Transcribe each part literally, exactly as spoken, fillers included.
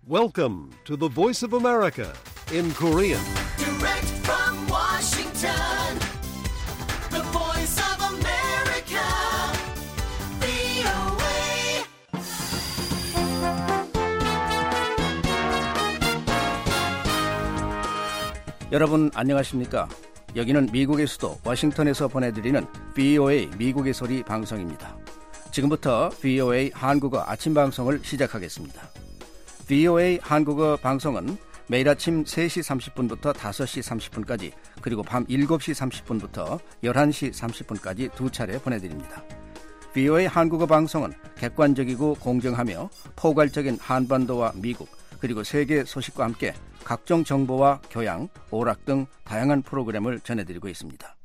Welcome to the Voice of America in Korean. Direct from Washington, the Voice of America, 브이오에이. 여러분 안녕하십니까? 여기는 미국의 수도 워싱턴에서 보내드리는 브이오에이 미국의 소리 방송입니다. 지금부터 브이오에이 한국어 아침 방송을 시작하겠습니다. 브이오에이 한국어 방송은 매일 아침 세 시 삼십 분부터 다섯 시 삼십 분까지 그리고 밤 일곱 시 삼십 분부터 열한 시 삼십 분까지 두 차례 보내드립니다. 브이오에이 한국어 방송은 객관적이고 공정하며 포괄적인 한반도와 미국 그리고 세계 소식과 함께 각종 정보와 교양, 오락 등 다양한 프로그램을 전해드리고 있습니다.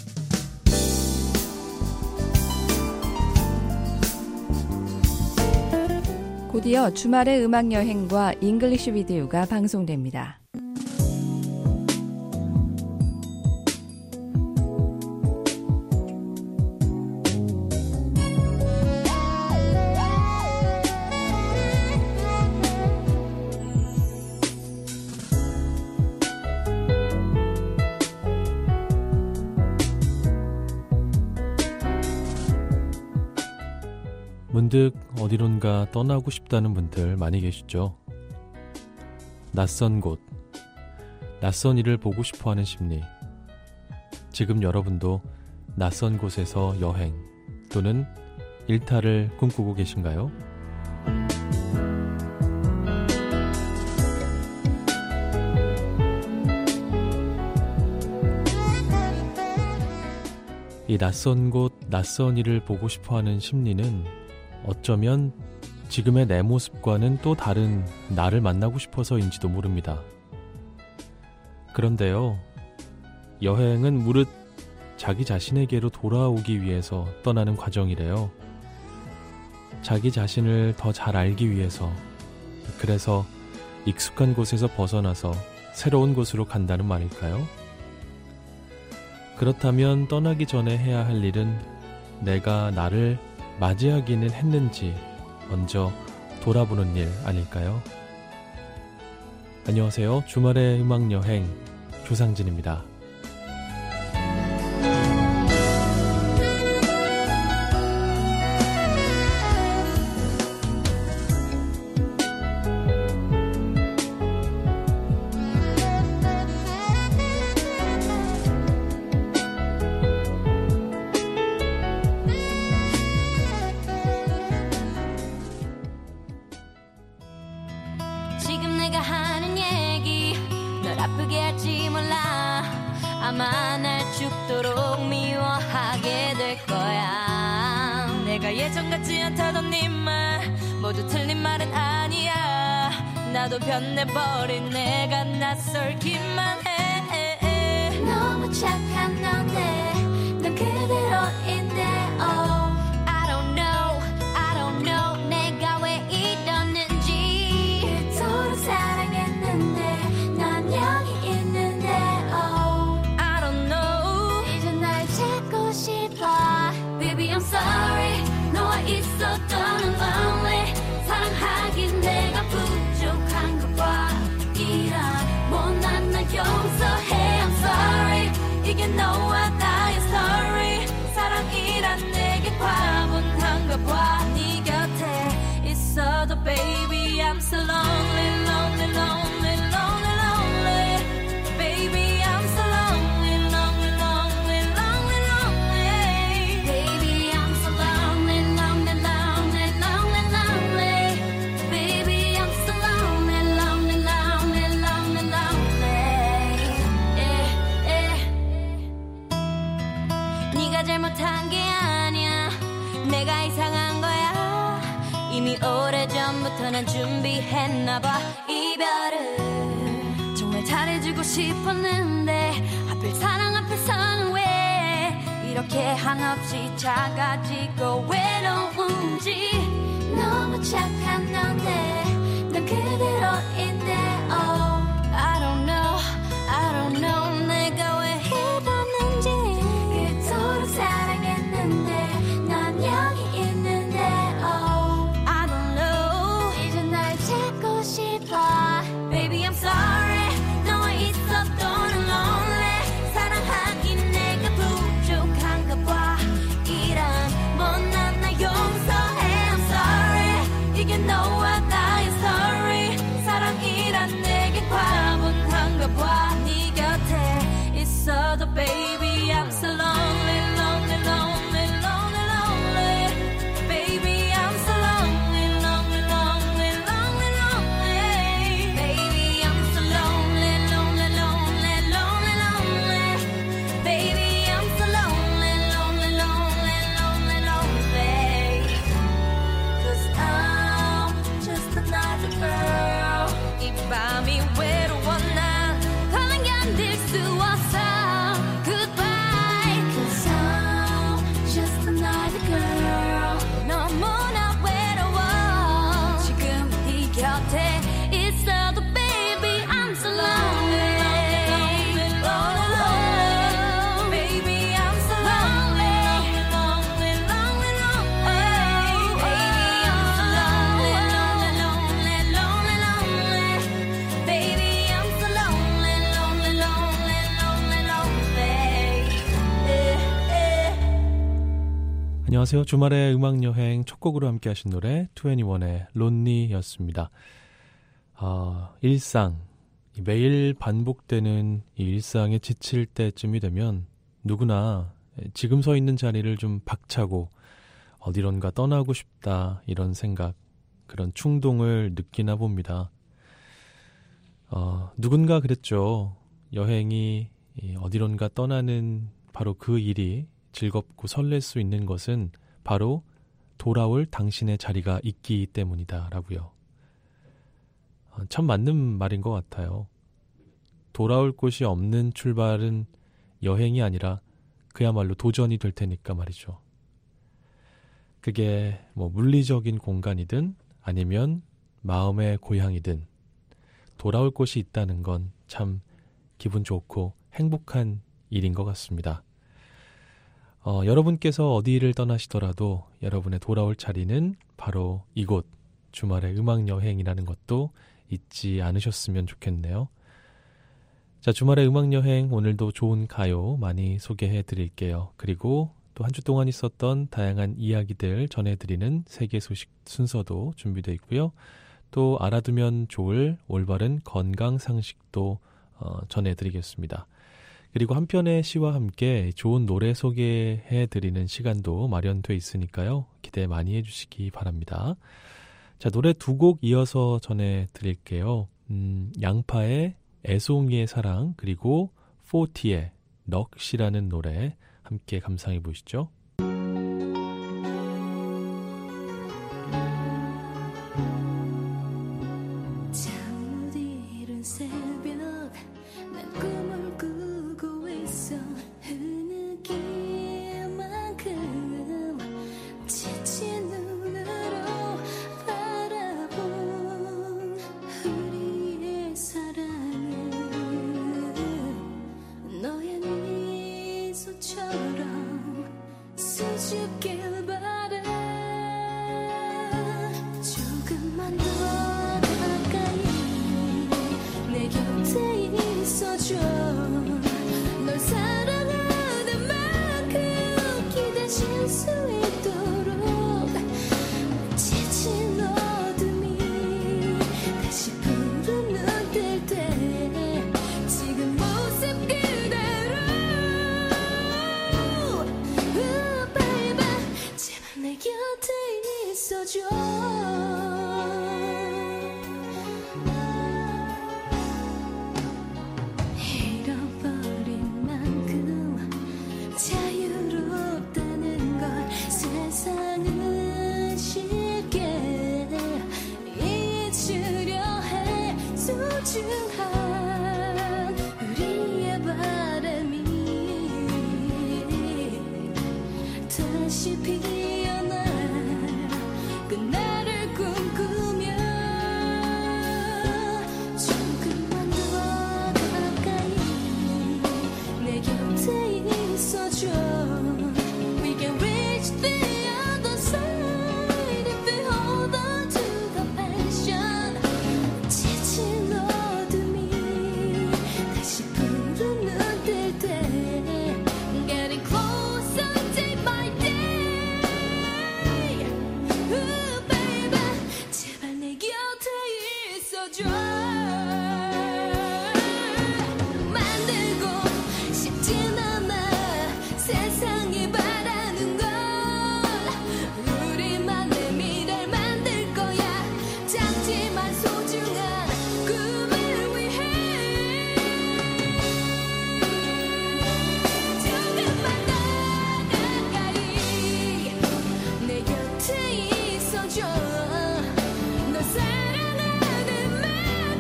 곧이어 주말의 음악여행과 잉글리시 비디오가 방송됩니다. 문득 어디론가 떠나고 싶다는 분들 많이 계시죠? 낯선 곳, 낯선 일을 보고 싶어하는 심리. 지금 여러분도 낯선 곳에서 여행 또는 일탈을 꿈꾸고 계신가요? 이 낯선 곳, 낯선 일을 보고 싶어하는 심리는 어쩌면 지금의 내 모습과는 또 다른 나를 만나고 싶어서인지도 모릅니다. 그런데요, 여행은 무릇 자기 자신에게로 돌아오기 위해서 떠나는 과정이래요. 자기 자신을 더 잘 알기 위해서, 그래서 익숙한 곳에서 벗어나서 새로운 곳으로 간다는 말일까요? 그렇다면 떠나기 전에 해야 할 일은 내가 나를 맞이하기는 했는지 먼저 돌아보는 일 아닐까요? 안녕하세요. 주말의 음악여행 조상진입니다. 아프게 할지 몰라 아마 날 죽도록 미워하게 될 거야. 내가 예전 같지 않다던 네 말 모두 틀린 말은 아니야. 나도 변해버린 내가 낯설기만 해. 너무 착한 너네 넌 그대로인데 oh. I don't know, I don't know 내가 왜 이러는지 그토록 사랑했는데 여기 있는데 oh I don't know 이제 날 찾고 싶어 Baby I'm sorry 너와 있었던 lonely 사랑하긴 내가 부족한가 봐 이런 못난 날 용서해 I'm sorry 이게 너와 나의 story 사랑이란 내게 과분한가 봐 네 곁에 있어도 Baby I'm so lonely lonely lonely lonely 잘못한 게 아니야 내가 이상한 거야 이미 오래전부터 난 준비했나봐 이별을 정말 잘해주고 싶었는데 하필 사랑 앞에서는 왜 이렇게 한없이 작아지고 외로운지 너무 착한 너네 넌 그대로인데 oh I don't know I don't know 내가 왜 이러는지 그토록 사랑했는데 난 여기 있는데 oh I don't know 이제 날 찾고 싶어 안녕하세요. 주말의 음악여행 첫 곡으로 함께 하신 노래 이십일의 론리였습니다. 아, 일상, 매일 반복되는 이 일상에 지칠 때쯤이 되면 누구나 지금 서 있는 자리를 좀 박차고 어디론가 떠나고 싶다 이런 생각, 그런 충동을 느끼나 봅니다. 어, 누군가 그랬죠. 여행이 어디론가 떠나는 바로 그 일이 즐겁고 설렐 수 있는 것은 바로 돌아올 당신의 자리가 있기 때문이다 라고요. 참 맞는 말인 것 같아요. 돌아올 곳이 없는 출발은 여행이 아니라 그야말로 도전이 될 테니까 말이죠. 그게 뭐 물리적인 공간이든 아니면 마음의 고향이든 돌아올 곳이 있다는 건 참 기분 좋고 행복한 일인 것 같습니다. 어, 여러분께서 어디를 떠나시더라도 여러분의 돌아올 자리는 바로 이곳 주말의 음악여행이라는 것도 잊지 않으셨으면 좋겠네요. 자, 주말의 음악여행 오늘도 좋은 가요 많이 소개해 드릴게요. 그리고 또 한 주 동안 있었던 다양한 이야기들 전해드리는 세계 소식 순서도 준비되어 있고요. 또 알아두면 좋을 올바른 건강 상식도 어, 전해드리겠습니다. 그리고 한편의 시와 함께 좋은 노래 소개해드리는 시간도 마련돼 있으니까요. 기대 많이 해주시기 바랍니다. 자, 노래 두 곡 이어서 전해드릴게요. 음, 양파의 애송이의 사랑 그리고 포티의 넋이라는 노래 함께 감상해 보시죠. 너 사랑하는 말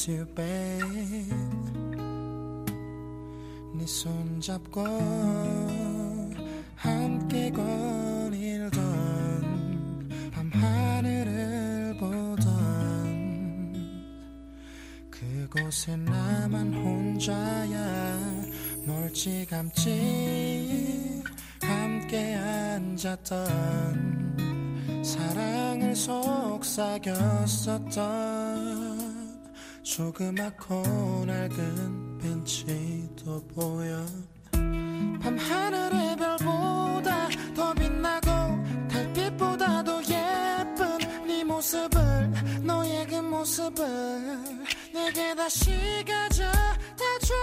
miss you babe 네 손잡고 함께 거닐던 밤하늘을 보던 그곳에 나만 혼자야 멀찌감치 함께 앉았던 사랑을 속삭였었던 조그맣고 낡은 벤치도 보여 밤하늘의 별보다 더 빛나고 달빛보다 더 예쁜 네 모습을 너의 그 모습을 내게 다시 가져다 줘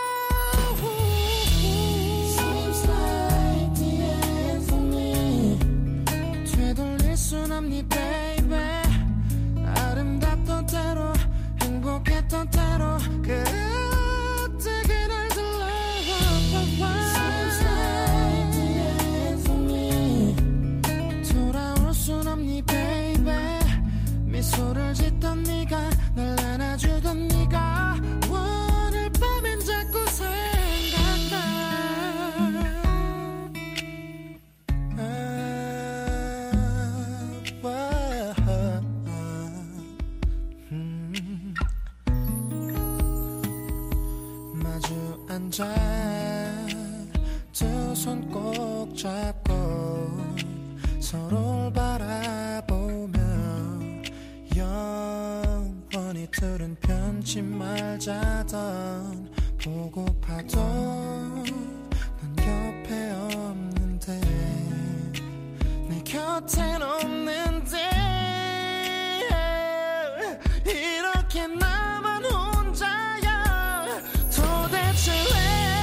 Seems like the end for me 되돌릴 순 없니 baby 아름답던 때로 행복했던 때로 그때 그날 들러 Seems like the end for me 돌아올 순 없니 baby 미소를 짓던 네가 날 안아주던 네가 오늘 밤엔 자꾸 생각나 아, 와, 음. 마주 앉아 두 손 꼭 잡고 서로를 바라보며 영원히 둘은 편치 말자던 보고파도 넌 옆에 없는데 내 곁엔 없는데 이렇게 나만 혼자야 도대체 왜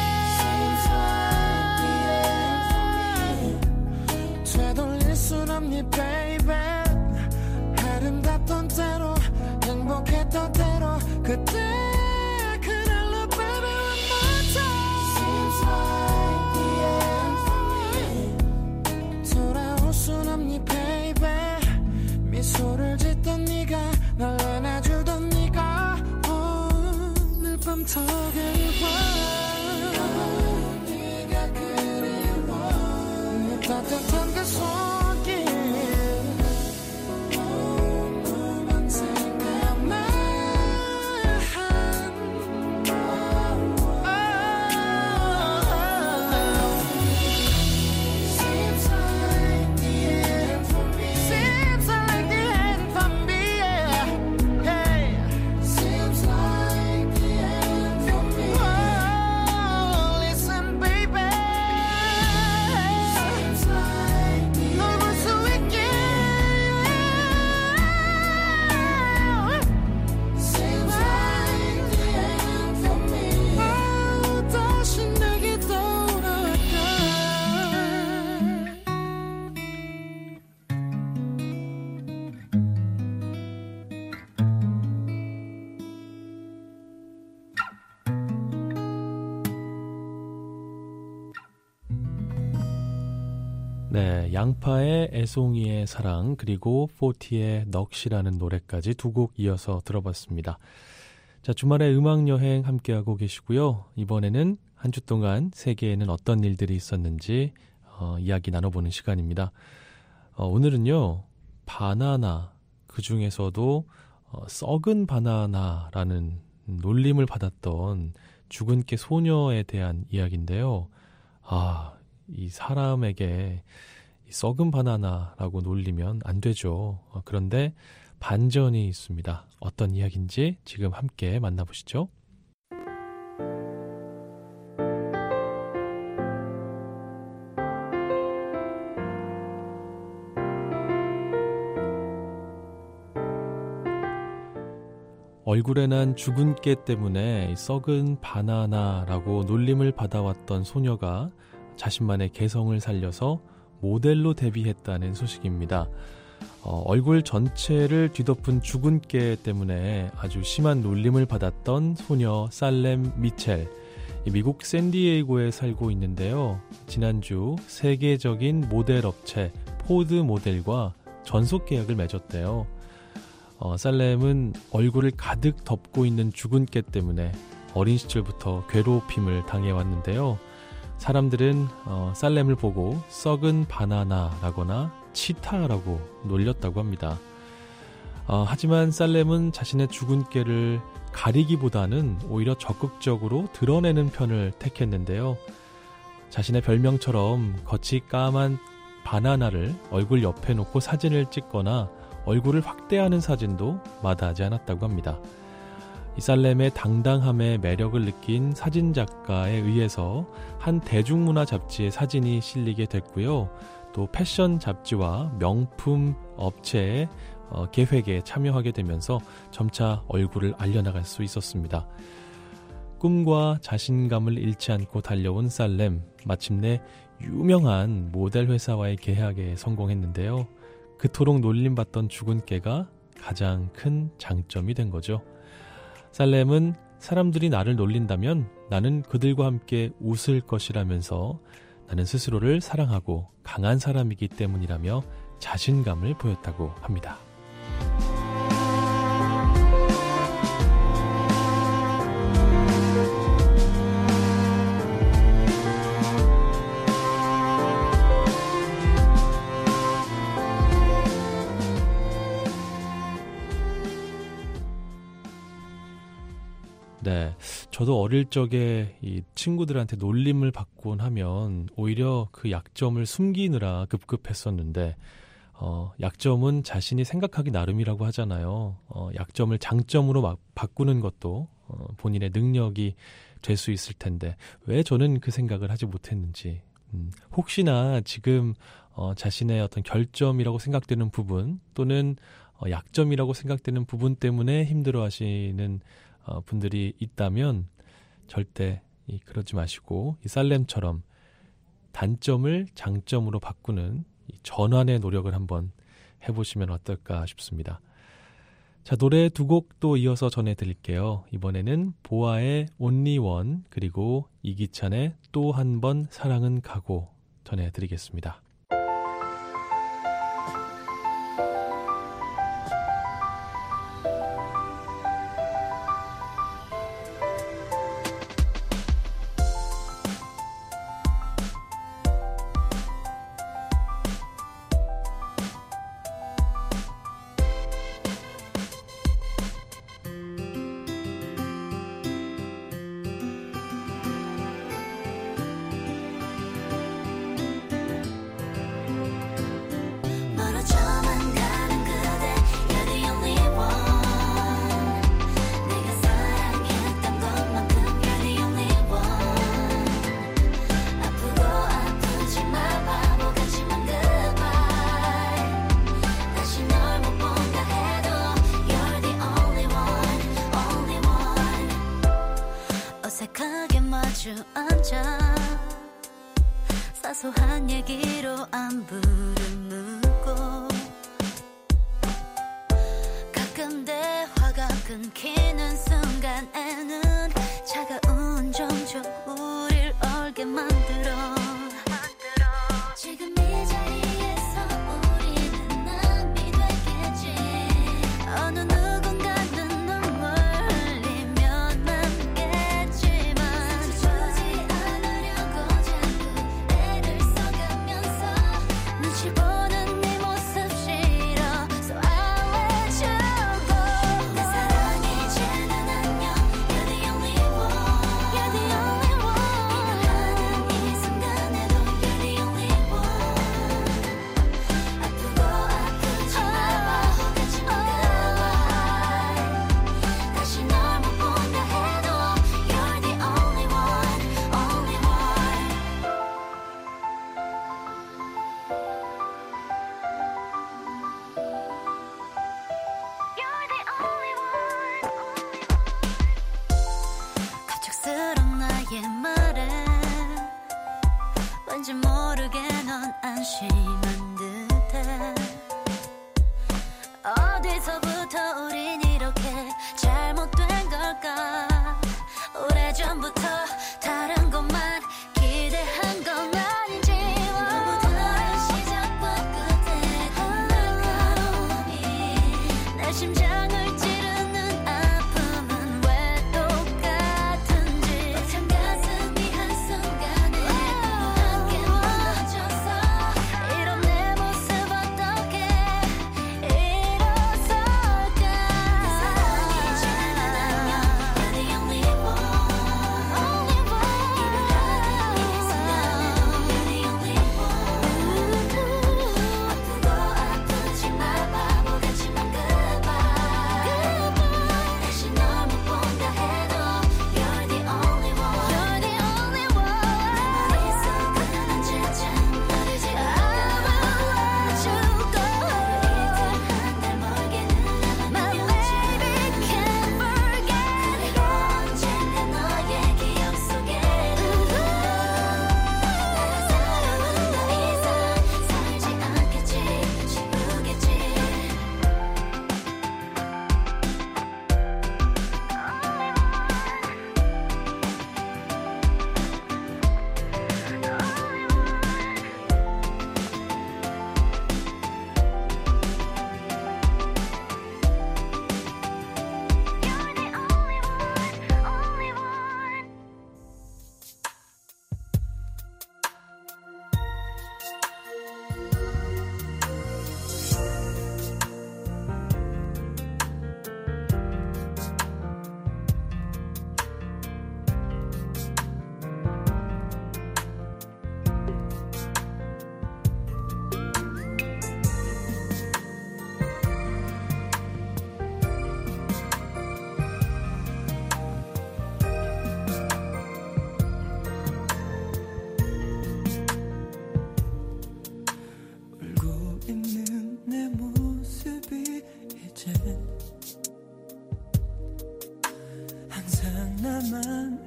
되돌릴 순 없니 baby 아름답던 때로 행복했던 때로 그때 그날로 baby one more time Seems like the end for me 돌아올 순 없니 baby 미소를 짓던 네가 날 안아주던 네가 오늘 밤 더 그리워 네가 그리워 내 따뜻한 그 손길 오늘만 생각나 Seems like the end for me Seems like the end for me yeah. Hey. Seems like the end for me oh, listen baby Seems like the 널 볼 수 있게 Seems like the end for me oh, 다시 내게 돌아올까 네, 양파의 애송이의 사랑 그리고 포티의 넋이라는 노래까지 두 곡 이어서 들어봤습니다. 자, 주말에 음악여행 함께하고 계시고요. 이번에는 한 주 동안 세계에는 어떤 일들이 있었는지 어, 이야기 나눠보는 시간입니다. 어, 오늘은요, 바나나, 그 중에서도 어, 썩은 바나나라는 놀림을 받았던 죽은 깨 소녀에 대한 이야기인데요. 아, 이 사람에게 이 썩은 바나나라고 놀리면 안 되죠. 어, 그런데 반전이 있습니다. 어떤 이야기인지 지금 함께 만나보시죠. 얼굴에 난 죽은 깨 때문에 썩은 바나나라고 놀림을 받아왔던 소녀가 자신만의 개성을 살려서 모델로 데뷔했다는 소식입니다. 어, 얼굴 전체를 뒤덮은 죽은 깨 때문에 아주 심한 놀림을 받았던 소녀 살렘 미첼. 미국 샌디에이고에 살고 있는데요. 지난주 세계적인 모델 업체 포드 모델과 전속 계약을 맺었대요. 어, 살렘은 얼굴을 가득 덮고 있는 죽은 깨 때문에 어린 시절부터 괴롭힘을 당해왔는데요. 사람들은 어, 살렘을 보고 썩은 바나나라거나 치타라고 놀렸다고 합니다. 어, 하지만 살렘은 자신의 죽은 깨를 가리기보다는 오히려 적극적으로 드러내는 편을 택했는데요. 자신의 별명처럼 겉이 까만 바나나를 얼굴 옆에 놓고 사진을 찍거나 얼굴을 확대하는 사진도 마다하지 않았다고 합니다. 이 살렘의 당당함에 매력을 느낀 사진작가에 의해서 한 대중문화 잡지에 사진이 실리게 됐고요. 또 패션 잡지와 명품 업체의 어, 계획에 참여하게 되면서 점차 얼굴을 알려나갈 수 있었습니다. 꿈과 자신감을 잃지 않고 달려온 살렘, 마침내 유명한 모델 회사와의 계약에 성공했는데요. 그토록 놀림받던 죽은 깨가 가장 큰 장점이 된 거죠. 살렘은 사람들이 나를 놀린다면 나는 그들과 함께 웃을 것이라면서 나는 스스로를 사랑하고 강한 사람이기 때문이라며 자신감을 보였다고 합니다. 네, 저도 어릴 적에 이 친구들한테 놀림을 받곤 하면 오히려 그 약점을 숨기느라 급급했었는데 어, 약점은 자신이 생각하기 나름이라고 하잖아요. 어, 약점을 장점으로 막 바꾸는 것도 어, 본인의 능력이 될 수 있을 텐데 왜 저는 그 생각을 하지 못했는지 음, 혹시나 지금 어, 자신의 어떤 결점이라고 생각되는 부분 또는 어, 약점이라고 생각되는 부분 때문에 힘들어하시는 어, 분들이 있다면 절대 이, 그러지 마시고 이 살렘처럼 단점을 장점으로 바꾸는 이 전환의 노력을 한번 해보시면 어떨까 싶습니다. 자, 노래 두 곡 또 이어서 전해드릴게요. 이번에는 보아의 Only One 그리고 이기찬의 또 한 번 사랑은 가고 전해드리겠습니다. 멀어져만 가는 그대 You're the only one 내가 사랑했던 것만큼 You're the only one 아프고 아프지만 바보같지만 goodbye 다시 널 못 본다 해도 You're the only one, only one 어색하게 마주 앉아 사소한 얘기로 안부를 묻고 가끔 대화가 끊기는 순간에는 차가운 정적 우릴 얼게 만들어 지금 이 자리에서 우리는 남이 됐겠지 어느 누군가는 눈물 흘리며 남겠지만 주지 않으려고 자꾸 애를 써가면서 눈치 보는 네 모습 싫어 So I let you go 내 사랑이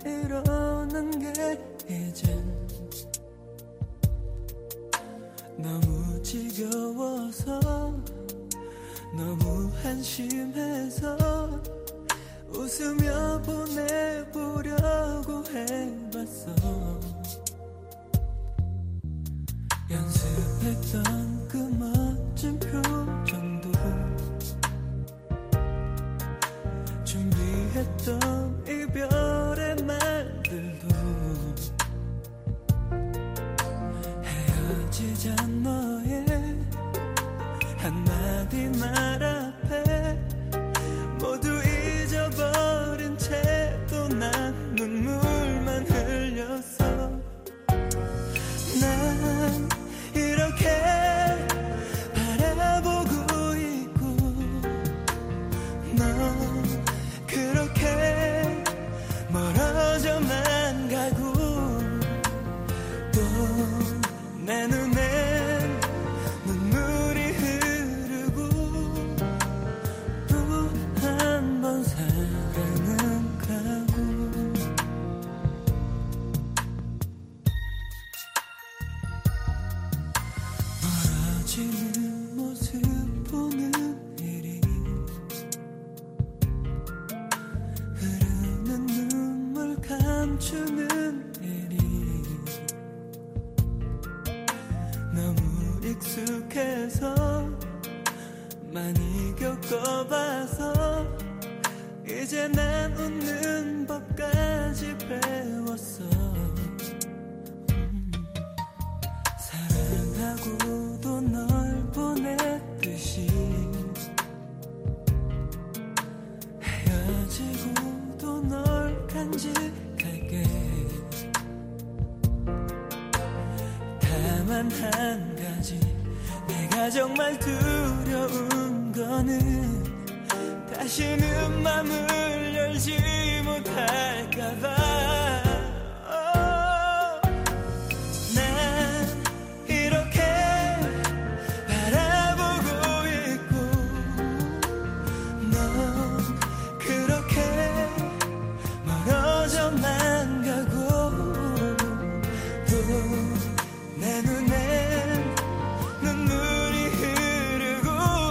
이러는 게 이젠 너무 지겨워서 너무 한심해서 웃으며 보내보려고 해봤어. 연습했던 그 멋진 표정도 준비했던 이별의 말들도 헤어지자 너의 한마디 말 앞에 모두 잊어버린 채도 난 눈물만 흘렸어. 난 이렇게 바라보고 있고 너 그렇게 멀어져만 가고 또 내 눈엔 눈물이 흐르고 또 한 번 사랑은 가고. 멀어지는 모습 보는 일이 흐르는 눈물 감추는 일이 너무 익숙해서 많이 겪어봐서 이제 난 웃는 법까지 배웠어. 음. 사랑하고도 널 보냈듯이 헤어지고도 널 간직할게. 다만 한 가지 내가 정말 두려운 거는 다시는 맘을 열지 못할까봐. 난 이렇게 바라보고 있고 넌 그렇게 멀어져만 가고 또 내 눈엔 눈물이 흐르고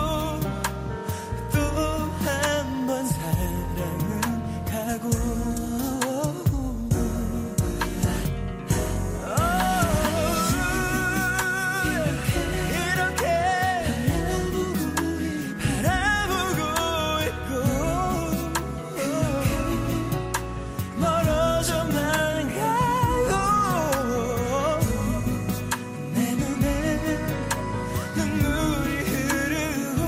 또 한 번 사랑은 가고. 이렇게 바라보고 있고 멀어져만 가고 내 눈에 눈물이 흐르고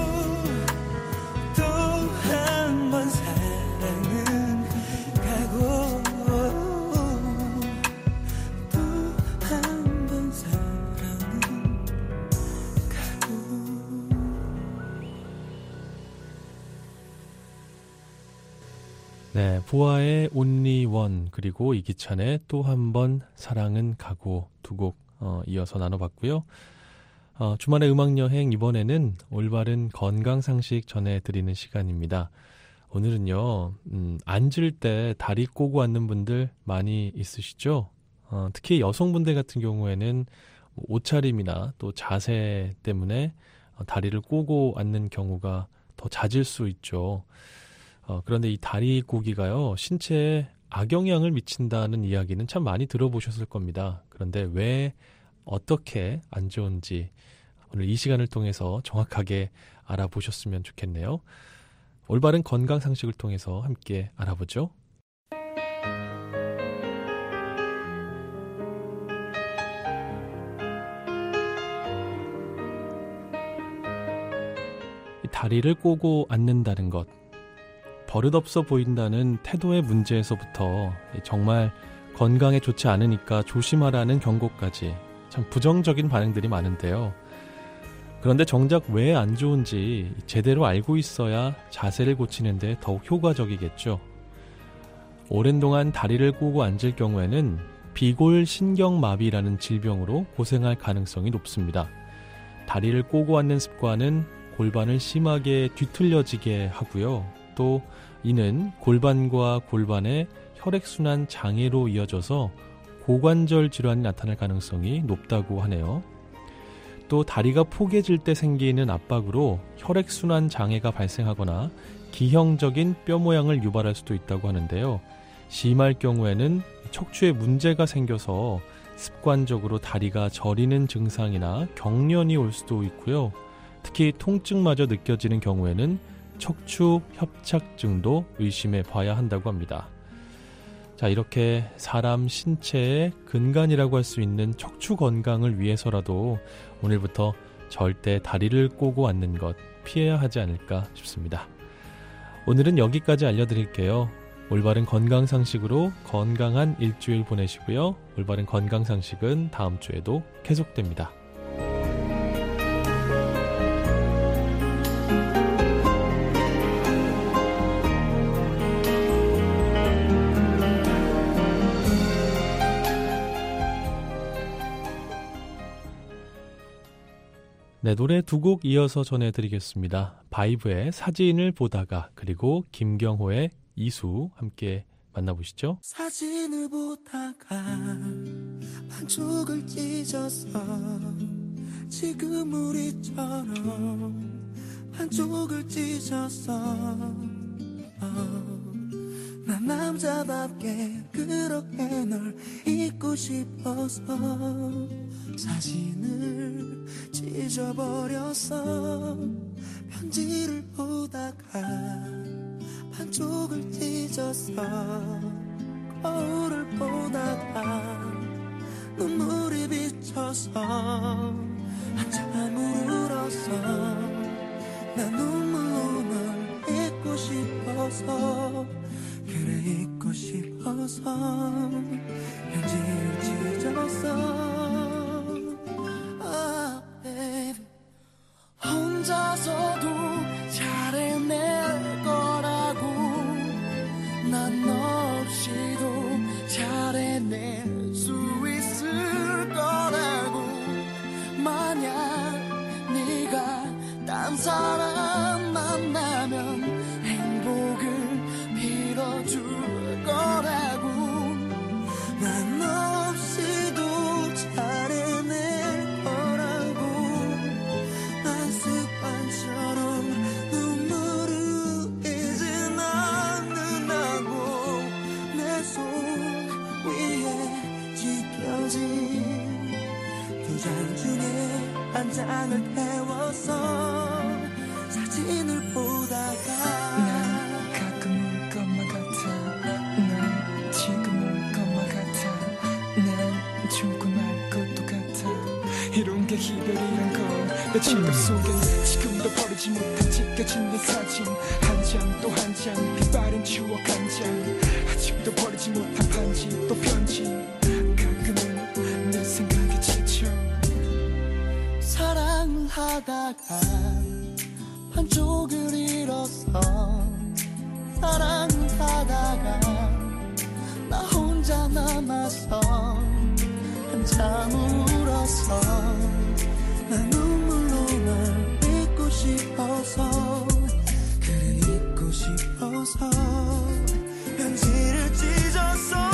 또 한 번 사랑은 가고 또 한 번 사랑은 가고. 네, 부하의 Only One 그리고 이기찬의 또 한 번 사랑은 가고 두 곡 어, 이어서 나눠봤고요. 어, 주말의 음악여행 이번에는 올바른 건강상식 전해드리는 시간입니다. 오늘은요, 음, 앉을 때 다리 꼬고 앉는 분들 많이 있으시죠? 어, 특히 여성분들 같은 경우에는 옷차림이나 또 자세 때문에 어, 다리를 꼬고 앉는 경우가 더 잦을 수 있죠. 어, 그런데 이 다리 꼬기가요, 신체에 악영향을 미친다는 이야기는 참 많이 들어보셨을 겁니다. 그런데 왜, 어떻게 안 좋은지 오늘 이 시간을 통해서 정확하게 알아보셨으면 좋겠네요. 올바른 건강 상식을 통해서 함께 알아보죠. 이 다리를 꼬고 앉는다는 것, 버릇없어 보인다는 태도의 문제에서부터 정말 건강에 좋지 않으니까 조심하라는 경고까지 참 부정적인 반응들이 많은데요. 그런데 정작 왜 안 좋은지 제대로 알고 있어야 자세를 고치는 데 더욱 효과적이겠죠. 오랜 동안 다리를 꼬고 앉을 경우에는 비골신경마비라는 질병으로 고생할 가능성이 높습니다. 다리를 꼬고 앉는 습관은 골반을 심하게 뒤틀려지게 하고요. 또 이는 골반과 골반의 혈액순환 장애로 이어져서 고관절 질환이 나타날 가능성이 높다고 하네요. 또 다리가 포개질 때 생기는 압박으로 혈액순환 장애가 발생하거나 기형적인 뼈 모양을 유발할 수도 있다고 하는데요. 심할 경우에는 척추에 문제가 생겨서 습관적으로 다리가 저리는 증상이나 경련이 올 수도 있고요. 특히 통증마저 느껴지는 경우에는 척추 협착증도 의심해 봐야 한다고 합니다. 자, 이렇게 사람 신체의 근간이라고 할 수 있는 척추 건강을 위해서라도 오늘부터 절대 다리를 꼬고 앉는 것 피해야 하지 않을까 싶습니다. 오늘은 여기까지 알려드릴게요. 올바른 건강상식으로 건강한 일주일 보내시고요. 올바른 건강상식은 다음 주에도 계속됩니다. 네, 노래 두 곡 이어서 전해드리겠습니다. 바이브의 사진을 보다가, 그리고 김경호의 이수 함께 만나보시죠. 사진을 보다가 반쪽을 찢어서 지금 우리처럼 반쪽을 찢어서 어, 난 남자답게 그렇게 널 잊고 싶어서 사진을 찢어버렸어. 편지를 보다가 반쪽을 찢어서 거울을 보다가 눈물이 비쳐서 한참을 울었어. 난 눈물로 널 잊고 싶어서, 그래 잊고 싶어서 편지를 찢었어. 아, baby. 혼자서도 잘해낼 거라고, 난 너 없이도 잘해낼 수 있을 거라고. 만약 네가 딴 사람 만나면 행복을 빌어줄 거라고. 난 너 없이도 잘해낼 거라고. 난 습관처럼 눈물을 흘리진 않는다고. 내 손 위에 지켜진 두 장 중에 한 장을 태워서 사진을 보다가 난 가끔 울 것만 같아. 난 지금 울 것만 같아. 난 죽고 말 것도 같아. 이런 게 이별이란 건 내 지금 속엔 지금도 버리지 못한 찢겨진 내 사진 한 장 또 한 장, 빛바랜 추억 한 장. 아직도 버리지 못한 반지 또 편지. 가끔은 내 생각에 지쳐. 사랑을 하다가 한쪽을 잃었어. 사랑을 하다가 나 혼자 남았어. 한참 울었어. 난 눈물로 널 잊고 싶어서, 그래 잊고 싶어서 편지를 찢었어.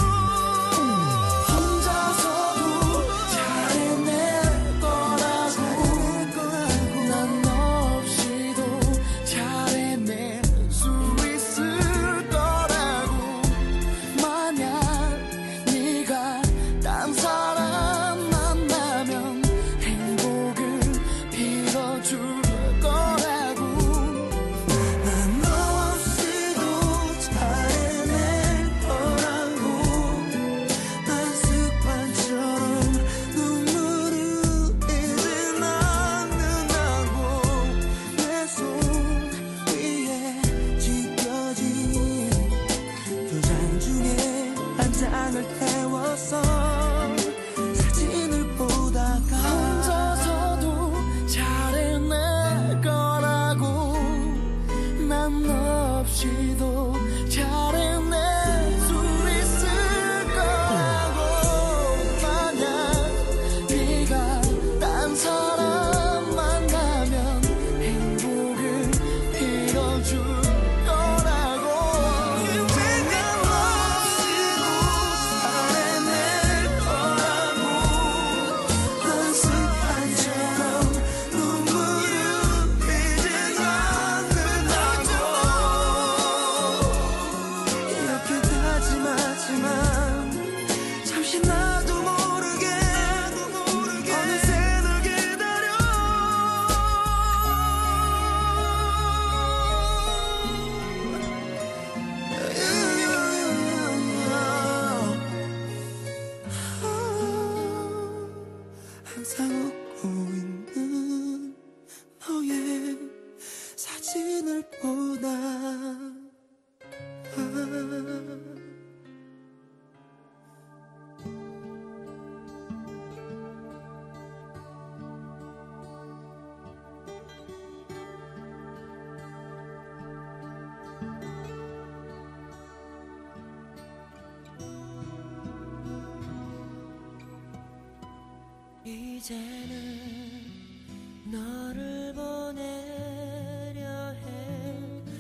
이제는 너를 보내려 해.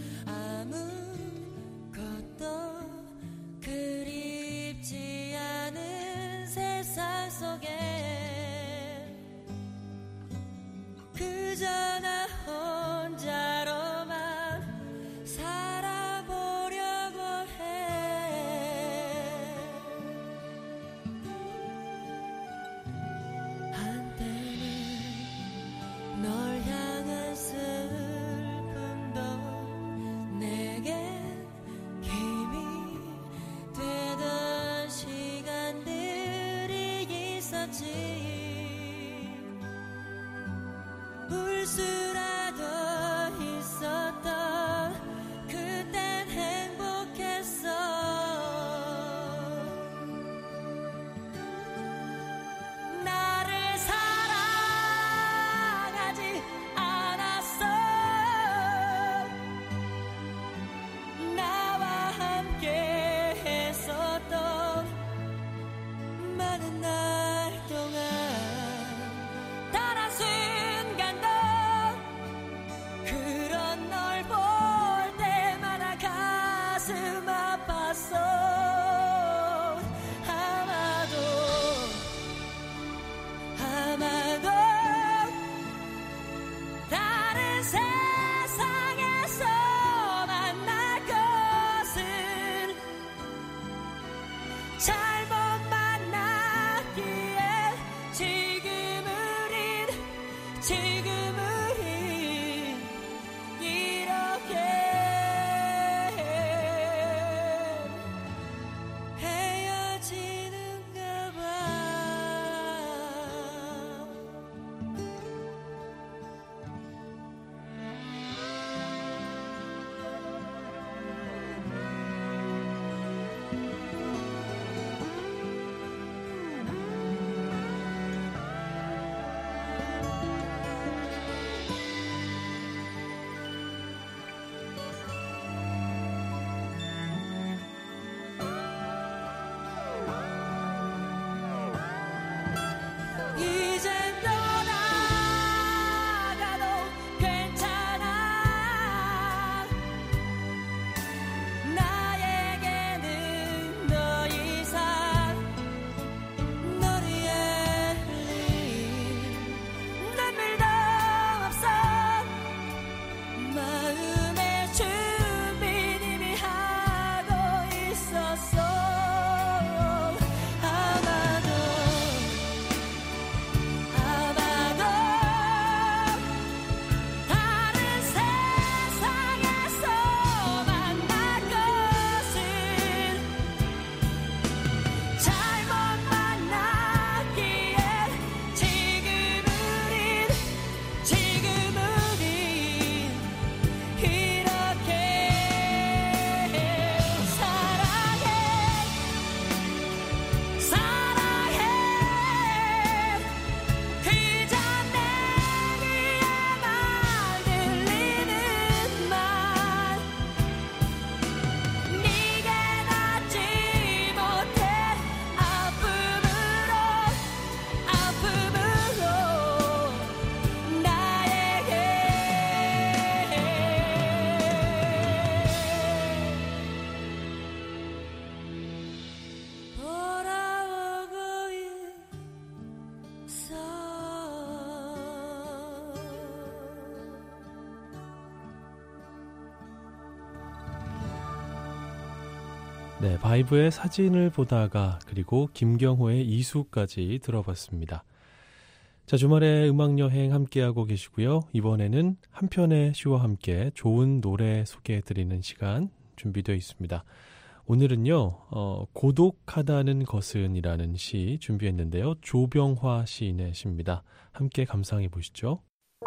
아무것도 그립지 않은 세상 속에 그저 나 혼자로만 살아보려고 해. 한때는 널 향한 슬픔도 내겐 힘이 되던 시간들이 있었지. 울 수라도 있었던 그땐 행복했어. 나를 사랑하지 않았어. 나와 함께 했었던 많은 날 동안 단 한 순간도 그런 널 볼 때마다 가슴 아팠어. 아마도 아마도 다른 세상에서 만날 것은 잘못 만났기에 지금 우린 지금 우린 이렇게 헤어지는가 봐. 이젠 떠나가도 괜찮아. 나에게는 더 이상 너를 위해 흘린 눈물도 없어. 마음의 준비는 이미 하고 있었어. 아마도 아마도 다른 세상에서 만날 것은 잘못 만났기에 지금 우린 지금 우린 이렇게 사랑해 사랑해. 그저 내 귀에만 들리는 말. 네게 닿지 못해 아픔으로 아픔으로 나에게 돌아오고 있어. 네, 바이브의 사진을 보다가 그리고 김경호의 이수까지 들어봤습니다. 자, 주말에 음악여행 함께하고 계시고요. 이번에는 한 편의 쇼와 함께 좋은 노래 소개해드리는 시간 준비되어 있습니다. 오늘은요, 어, 고독하다는 것은 이라는 시 준비했는데요. 조병화 시인의 시입니다. 함께 감상해 보시죠.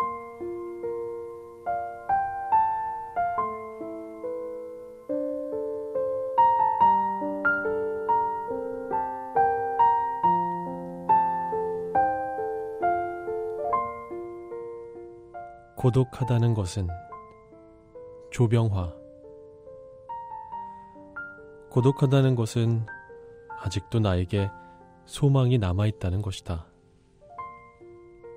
고독하다는 것은 조병화. 고독하다는 것은 아직도 나에게 소망이 남아있다는 것이다.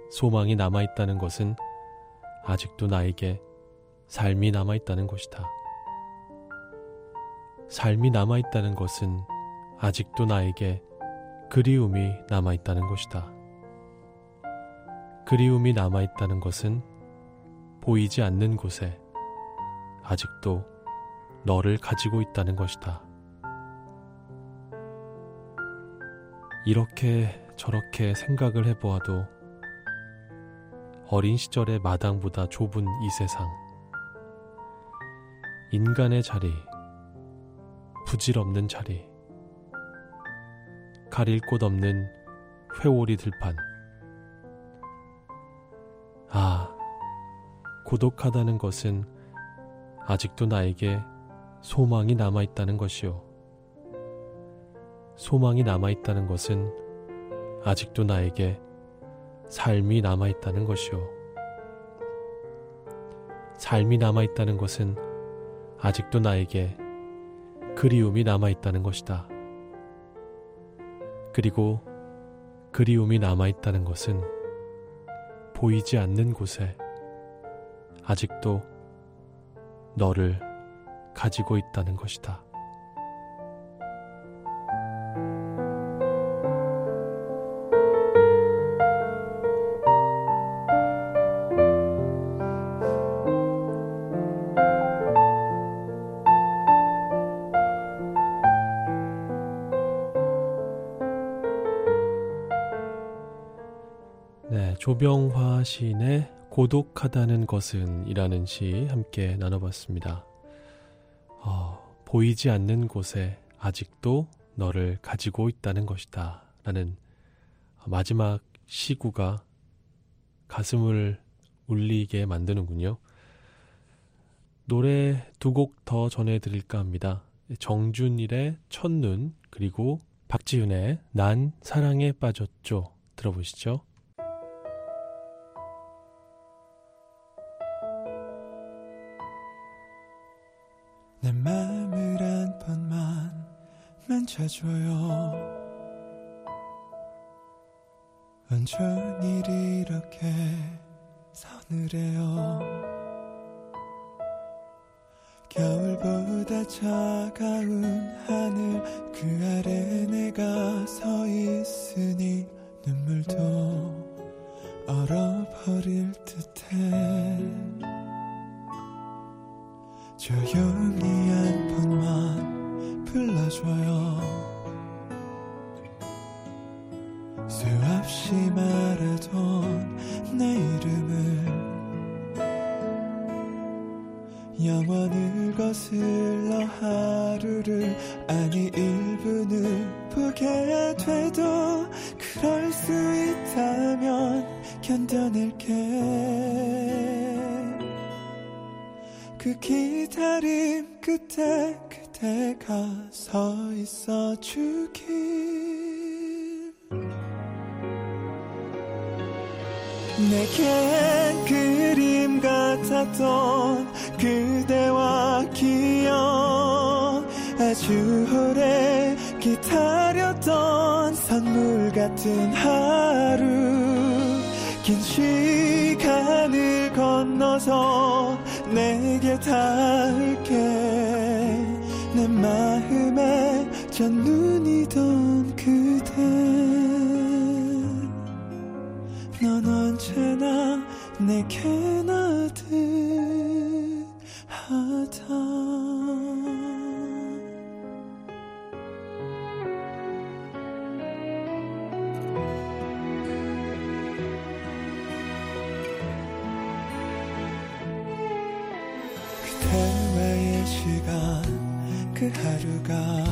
소망이 남아있다는 것은 아직도 나에게 삶이 남아있다는 것이다. 삶이 남아있다는 것은 아직도 나에게 그리움이 남아있다는 것이다. 그리움이 남아있다는 것은 보이지 않는 곳에 아직도 너를 가지고 있다는 것이다. 이렇게 저렇게 생각을 해보아도 어린 시절의 마당보다 좁은 이 세상, 인간의 자리, 부질없는 자리, 가릴 곳 없는 회오리 들판. 아, 고독하다는 것은 아직도 나에게 소망이 남아있다는 것이요. 소망이 남아있다는 것은 아직도 나에게 삶이 남아있다는 것이요. 삶이 남아있다는 것은 아직도 나에게 그리움이 남아있다는 것이다. 그리고 그리움이 남아있다는 것은 보이지 않는 곳에 아직도 너를 가지고 있다는 것이다. 네, 조병화 시인의 고독하다는 것은 이라는 시 함께 나눠봤습니다. 어, 보이지 않는 곳에 아직도 너를 가지고 있다는 것이다 라는 마지막 시구가 가슴을 울리게 만드는군요. 노래 두 곡 더 전해드릴까 합니다. 정준일의 첫눈, 그리고 박지윤의 난 사랑에 빠졌죠. 들어보시죠. 내 맘을 한 번만 만져줘요. 온종일 이렇게 서늘해요. 겨울보다 차가운 하늘 그 아래 내가 서 있으니 눈물도 얼어버릴 듯해. 조용히 한 번만 불러줘요. 수없이 말하던 내 이름을 영원을 거슬러 하루를 아니 일 분을 보게 돼도 그럴 수 있다면 견뎌낼게. 그 기다림 끝에 그대가 서 있어 주길. 내겐 그림 같았던 그대와 기억, 아주 오래 기다렸던 선물 같은 하루. 긴 시간을 건너서 내게 닿을게. 내 마음에 첫눈이던 그대, 넌 언제나 내게 나듯하다. 그대와의 시간 그 하루가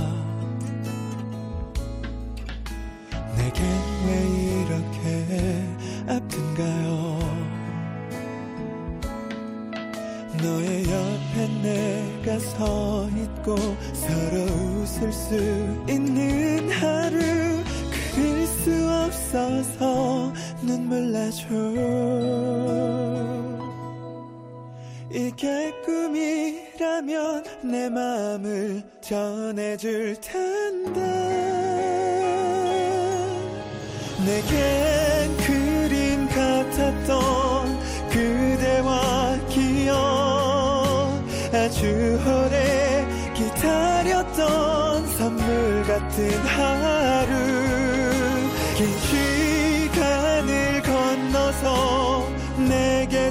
내겐 왜 이렇게 아픈가요. 너의 옆에 내가 서 있고 서로 웃을 수 있는 하루. 그릴 수 없어서 눈물 나죠. 이게 꿈이라면 내 맘을 전해줄 텐데. 내겐 그림 같아 아주 오래 기다렸던 선물 같은 하루 긴 시간을 건너서 내게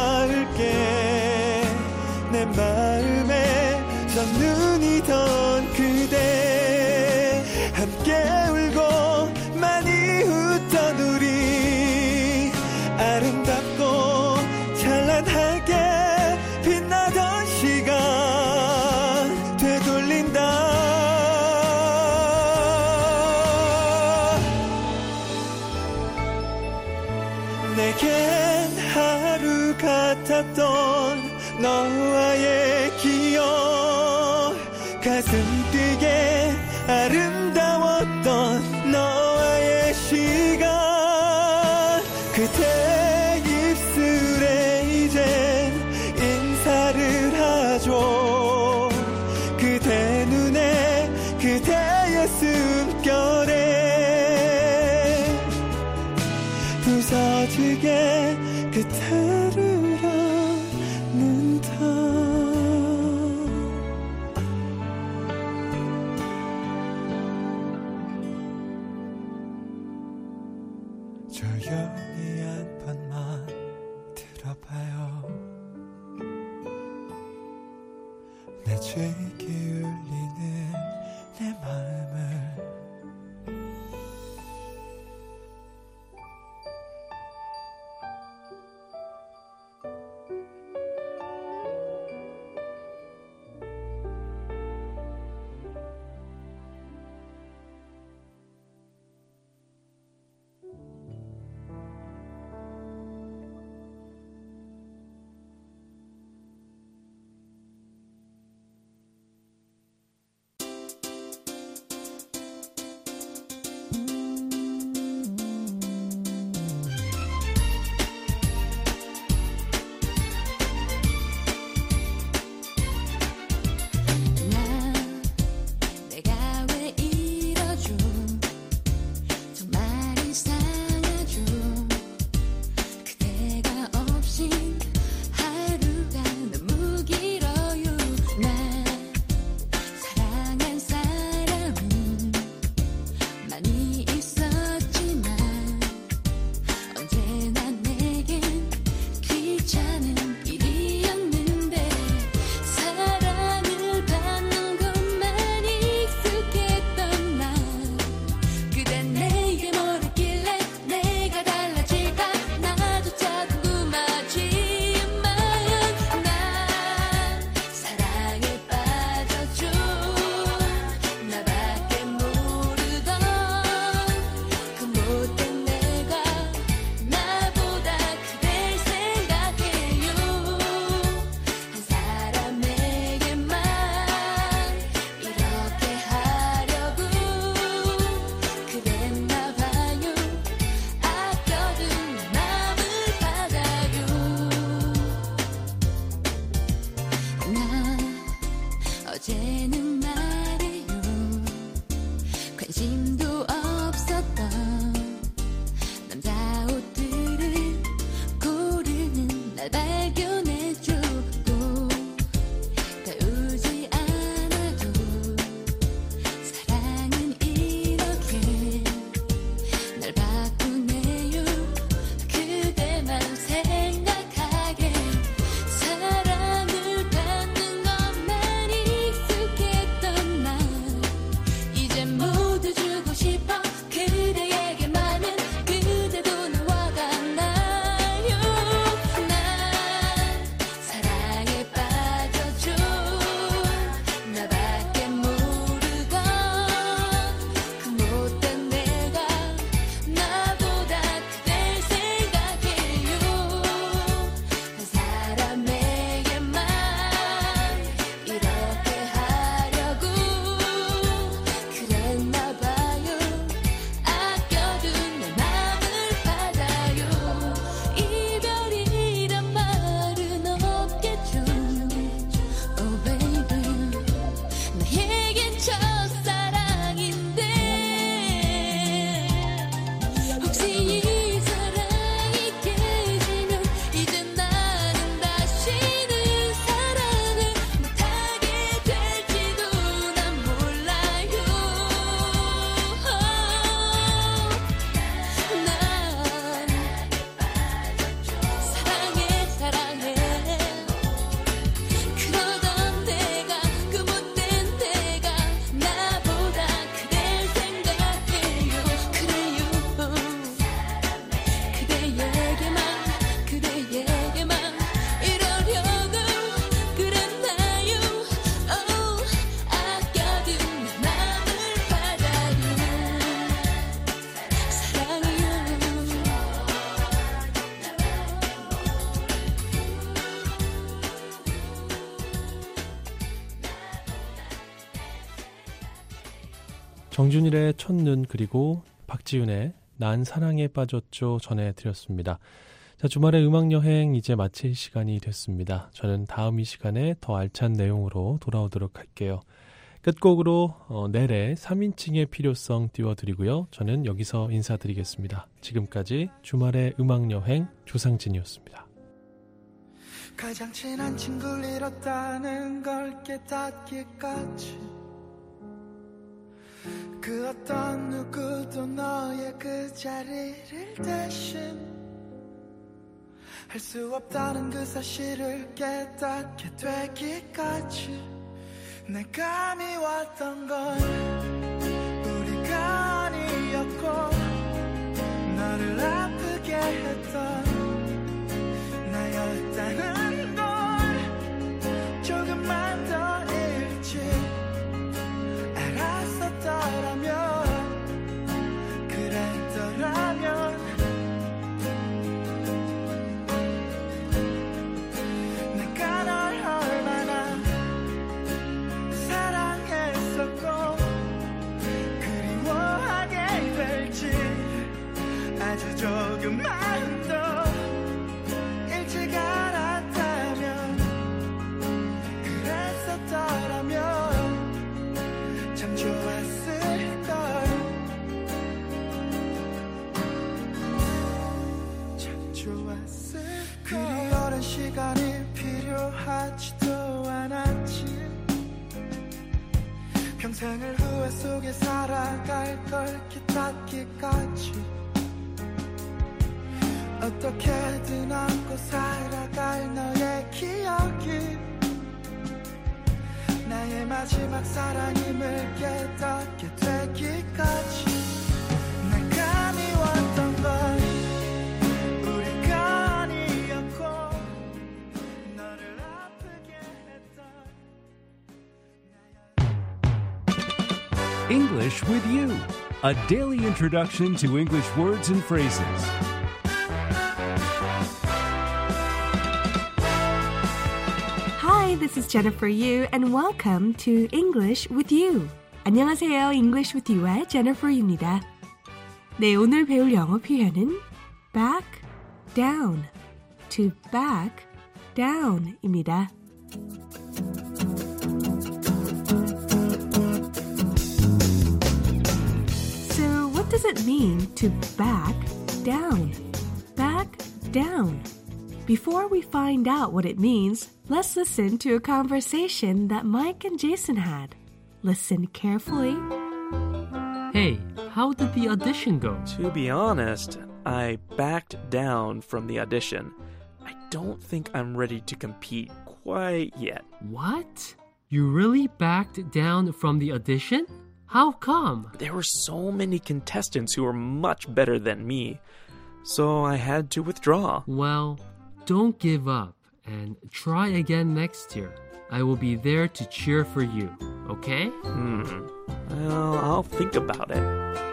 닿을게 내 마음에 첫눈이던 그대 함께 울고 많이 웃던 우리 아름답고 찬란하게 빛나던 시간 되돌린다 내겐 하루 같았던 너와의 기억 가슴 뛰게 아름다웠던 너와의 시간 그대 입술에 이젠 인사를 하죠 그대 눈에 그대의 숨결에 부서지게 그대를 안는다 조용히 한 번만 들어봐요 내 귀에 울리는 내 마음을 정준일의 첫눈 그리고 박지윤의 난 사랑에 빠졌죠 전해드렸습니다. 자, 주말의 음악여행 이제 마칠 시간이 됐습니다. 저는 다음 이 시간에 더 알찬 내용으로 돌아오도록 할게요. 끝곡으로 어, 넬의 삼인칭의 필요성 띄워드리고요. 저는 여기서 인사드리겠습니다. 지금까지 주말의 음악여행 조상진이었습니다. 가장 친한 친구를 잃었다는 걸 깨닫기까지 그 어떤 누구도 너의 그 자리를 대신 할 수 없다는 그 사실을 깨닫게 되기까지 내가 미웠던 건 우리가 아니었고 너를 아프게 했던 나였다는 걸 조금만 더 일찍 알았었더라면 그랬더라면 내가 널 얼마나 사랑했었고 그리워하게 될지 아주 조금만 더 일찍 알았다면 그랬었더라면 참 좋았을걸 참 좋았을걸 그리 오랜 시간이 필요하지도 않았지 평생을 후회 속에 살아갈 걸 깨닫기까지 어떻게든 안고 살아갈 너의 기억이 나의 마지막 사랑임을 깨닫게 되기까지 내가 미웠던 건 우리가 아니었고 너를 아프게 했던 English with You, a daily introduction to English words and phrases. Hi, this is Jennifer Yu and welcome to English with You. 안녕하세요. English with You의 Jennifer Yu입니다. 네, 오늘 배울 영어 표현은 back down, to back down입니다. So, what does it mean to back down? Back down. Before we find out what it means, let's listen to a conversation that Mike and Jason had. Listen carefully. Hey, how did the audition go? To be honest, I backed down from the audition. I don't think I'm ready to compete quite yet. What? You really backed down from the audition? How come? There were so many contestants who were much better than me, so I had to withdraw. Well, don't give up and try again next year. I will be there to cheer for you, okay? Hmm. Well, I'll think about it.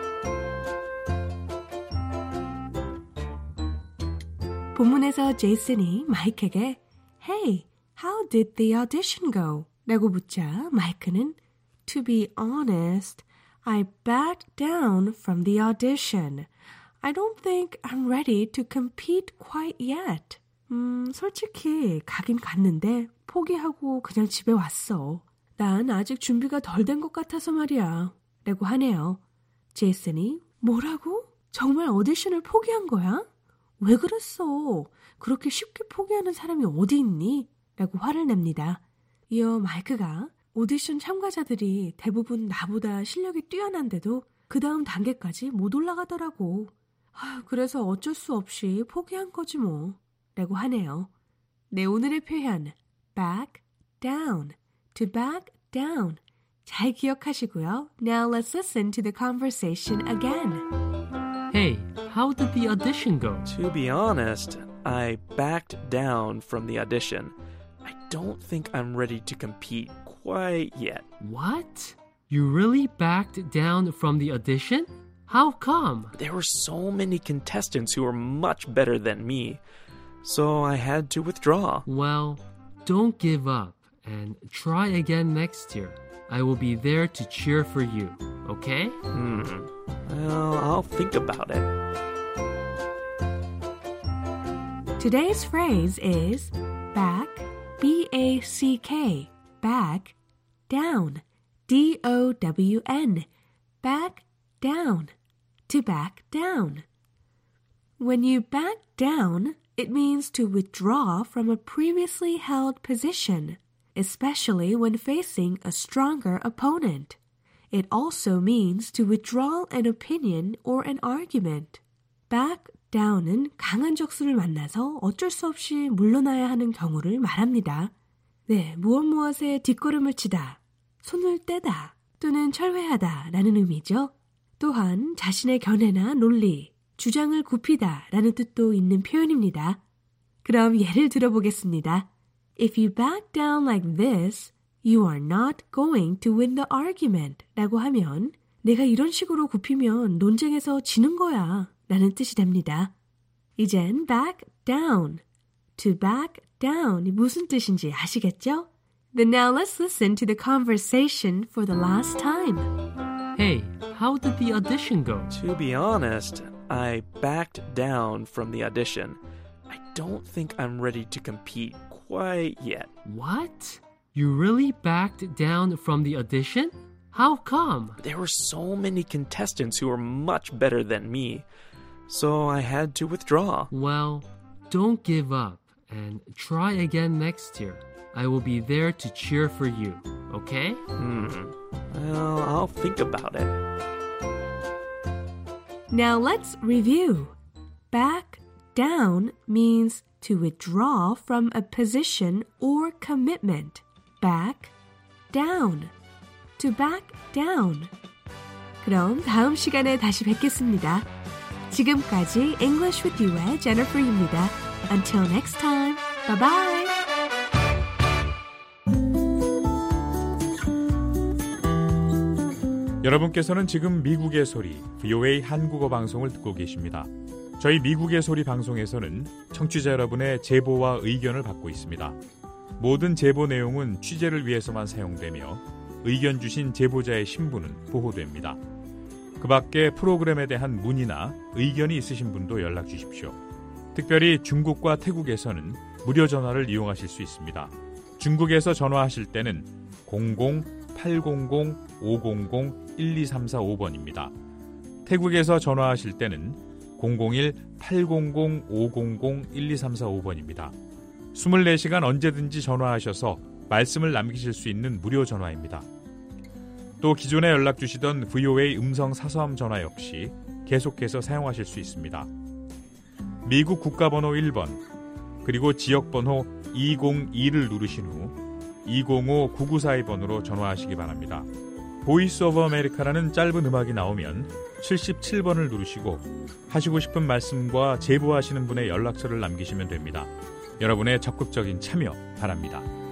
본문에서 제이슨이 마이크에게 Hey, how did the audition go? 라고 묻자 마이크는 To be honest, I backed down from the audition. I don't think I'm ready to compete quite yet. 음, 솔직히 가긴 갔는데 포기하고 그냥 집에 왔어. 난 아직 준비가 덜 된 것 같아서 말이야. 라고 하네요. 제이슨이 뭐라고? 정말 오디션을 포기한 거야? 왜 그랬어? 그렇게 쉽게 포기하는 사람이 어디 있니? 라고 화를 냅니다. 이어 마이크가 오디션 참가자들이 대부분 나보다 실력이 뛰어난데도 그 다음 단계까지 못 올라가더라고. 아, 그래서 어쩔 수 없이 포기한 거지 뭐. 라고 하네요. 네, 오늘의 표현 back down, to back down. 잘 기억하시고요. Now let's listen to the conversation again. Hey, how did the audition go? To be honest, I backed down from the audition. I don't think I'm ready to compete quite yet. What? You really backed down from the audition? How come? There were so many contestants who were much better than me, so I had to withdraw. Well, don't give up and try again next year. I will be there to cheer for you. Okay? Hmm. Well, I'll think about it. Today's phrase is back, B A C K, back, down, D O W N, back, down, to back down. When you back down, it means to withdraw from a previously held position, especially when facing a stronger opponent. It also means to withdraw an opinion or an argument. Back down은 강한 적수를 만나서 어쩔 수 없이 물러나야 하는 경우를 말합니다. 네, 무엇 무엇에 뒷걸음을 치다, 손을 떼다 또는 철회하다 라는 의미죠. 또한 자신의 견해나 논리, 주장을 굽히다 라는 뜻도 있는 표현입니다. 그럼 예를 들어보겠습니다. If you back down like this, you are not going to win the argument 라고 하면 내가 이런 식으로 굽히면 논쟁에서 지는 거야 라는 뜻이 됩니다. 이젠 back down, to back down이 무슨 뜻인지 아시겠죠? Then now let's listen to the conversation for the last time. Hey, how did the audition go? To be honest, I backed down from the audition. I don't think I'm ready to compete quite yet. What? You really backed down from the audition? How come? There were so many contestants who were much better than me, so I had to withdraw. Well, don't give up and try again next year. I will be there to cheer for you, okay? Hmm. Well, I'll think about it. Now let's review. Back down means to withdraw from a position or commitment. Back down. To back down. 그럼 다음 시간에 다시 뵙겠습니다. 지금까지 English with You의 Jennifer입니다. Until next time. Bye bye. 여러분께서는 지금 미국의 소리 브이오에이 한국어 방송을 듣고 계십니다. 저희 미국의 소리 방송에서는 청취자 여러분의 제보와 의견을 받고 있습니다. 모든 제보 내용은 취재를 위해서만 사용되며 의견 주신 제보자의 신분은 보호됩니다. 그 밖에 프로그램에 대한 문의나 의견이 있으신 분도 연락 주십시오. 특별히 중국과 태국에서는 무료 전화를 이용하실 수 있습니다. 중국에서 전화하실 때는 공공 팔공공 오공공 일이삼사오 번입니다. 태국에서 전화하실 때는 공공일 팔공공 오공공 일이삼사오 번입니다. 이십사 시간 언제든지 전화하셔서 말씀을 남기실 수 있는 무료 전화입니다. 또 기존에 연락 주시던 브이오에이 음성 사서함 전화 역시 계속해서 사용하실 수 있습니다. 미국 국가번호 일 번 그리고 지역번호 이공이를 누르신 후 이공오 구구사이 번으로 전화하시기 바랍니다. 보이스 오브 아메리카라는 짧은 음악이 나오면 칠십칠 번을 누르시고 하시고 싶은 말씀과 제보하시는 분의 연락처를 남기시면 됩니다. 여러분의 적극적인 참여 바랍니다.